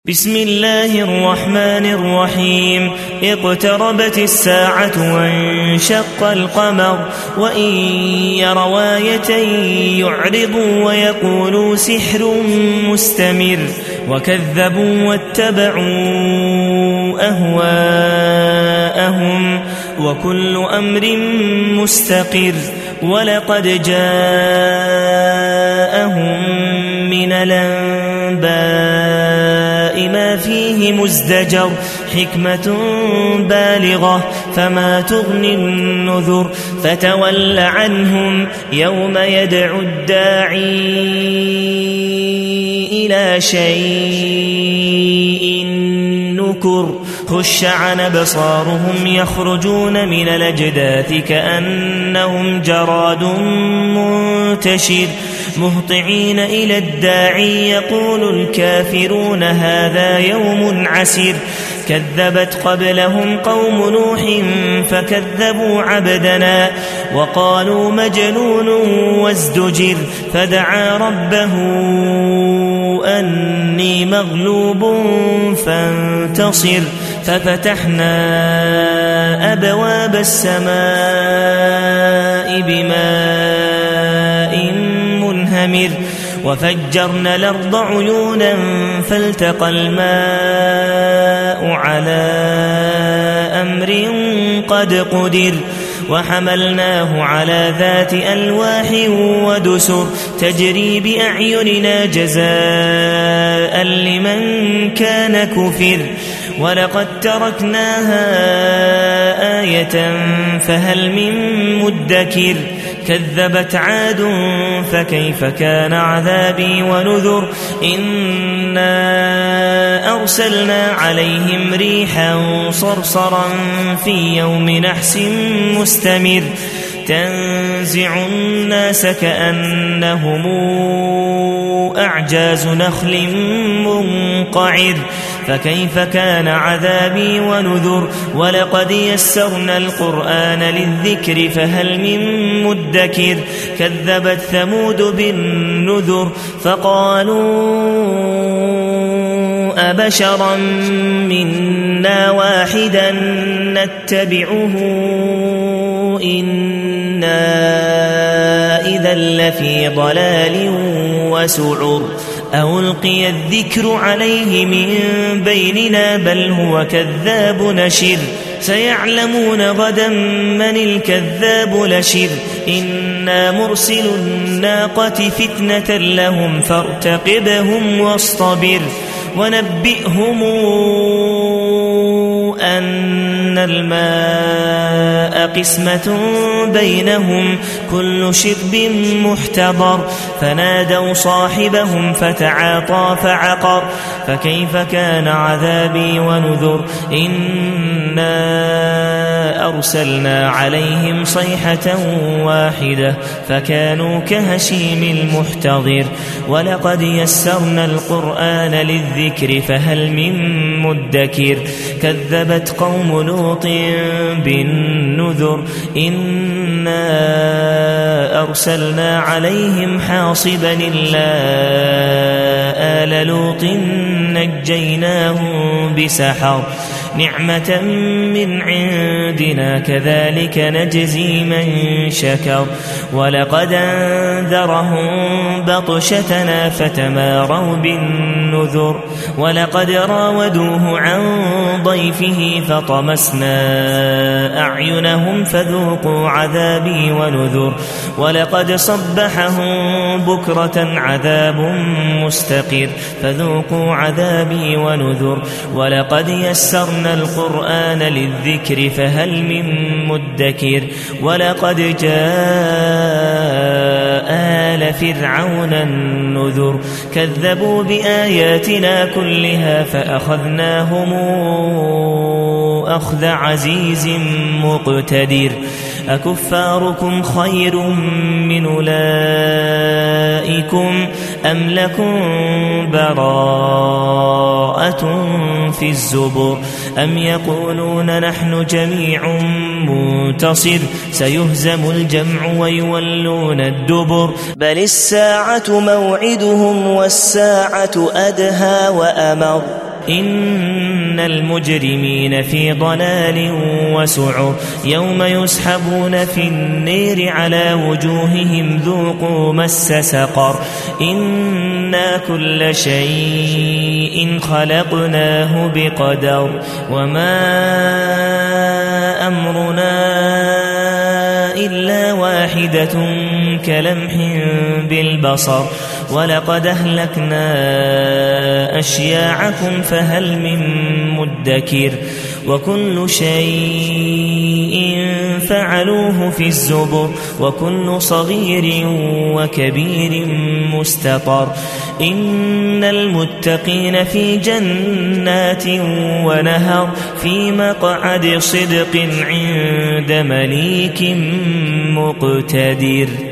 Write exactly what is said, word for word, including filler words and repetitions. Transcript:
بسم الله الرحمن الرحيم اقتربت الساعة وانشق القمر وإن يروا آية يعرضوا ويقولوا سحر مستمر وكذبوا واتبعوا أهواءهم وكل أمر مستقر ولقد جاءهم من الأنباء ما فيه مزدجر حكمة بالغة فما تغني النذر فتول عنهم يوم يدعو الداعي إلى شيء نكر خش عن أبصارهم يخرجون من الأجداث كأنهم جراد منتشر مهطعين إلى الداعي يقول الكافرون هذا يوم عسير كذبت قبلهم قوم نوح فكذبوا عبدنا وقالوا مجنون وازدجر فدعا ربه أني مغلوب فانتصر ففتحنا أبواب السماء بماء منهمر وفجرنا الأرض عيونا فالتقى الماء على أمر قد قدر وحملناه على ذات ألواح ودسر تجري بأعيننا جزاء لمن كان كفر ولقد تركناها آية فهل من مدكر كذبت عاد فكيف كان عذابي ونذر إنا أرسلنا عليهم ريحا صرصرا في يوم نحس مستمر تنزع الناس كأنهم أعجاز نخل منقعر فكيف كان عذابي ونذر ولقد يسرنا القرآن للذكر فهل من مدكر كذبت ثمود بالنذر فقالوا أبشرا منا واحدا نتبعه إنا إذا لفي ضلال وسعر ألقي الذكر عليه من بيننا بل هو كذاب نشر سيعلمون غدا من الكذاب لشر إنا مرسل الناقة فتنة لهم فارتقبهم واصطبر ونبئهم أن الماء قسمة بينهم كل شرب محتضر فنادوا صاحبهم فتعاطى فعقر فكيف كان عذابي ونذر إنا أرسلنا عليهم صيحة واحدة فكانوا كهشيم المحتضر ولقد يسرنا القرآن للذكر فهل من مدكر كذبت قوم لوط بالنذر إنا أرسلنا عليهم حاصبا إلا آل لوط نجيناهم بسحر نعمة من عندنا كذلك نجزي من شكر ولقد أنذرهم بطشتنا فتماروا بالنذر ولقد راودوه عن ضيفه فطمسنا أعينهم فذوقوا عذابي ونذر ولقد صبحهم بكرة عذاب مستقر فذوقوا عذابي ونذر ولقد يسرنا القرآن للذكر فهل من مدكر ولقد جاء آل فرعون النذر كذبوا بآياتنا كلها فأخذناهم أخذ عزيز مقتدر أكفاركم خير من أولئكم أم لكم براءة في الزبر أم يقولون نحن جميع منتصر سيهزم الجمع ويولون الدبر بل الساعة موعدهم والساعة أدهى وأمر إن المجرمين في ضلال وسعر يوم يسحبون في النير على وجوههم ذوقوا مس سقر إنا كل شيء خلقناه بقدر وما أمرنا إلا واحدة كلمح بالبصر ولقد أهلكنا أشياعكم فهل من مدكر وكل شيء فعلوه في الزبر وكل صغير وكبير مستطر إن المتقين في جنات ونهر في مقعد صدق عند مليك مقتدر.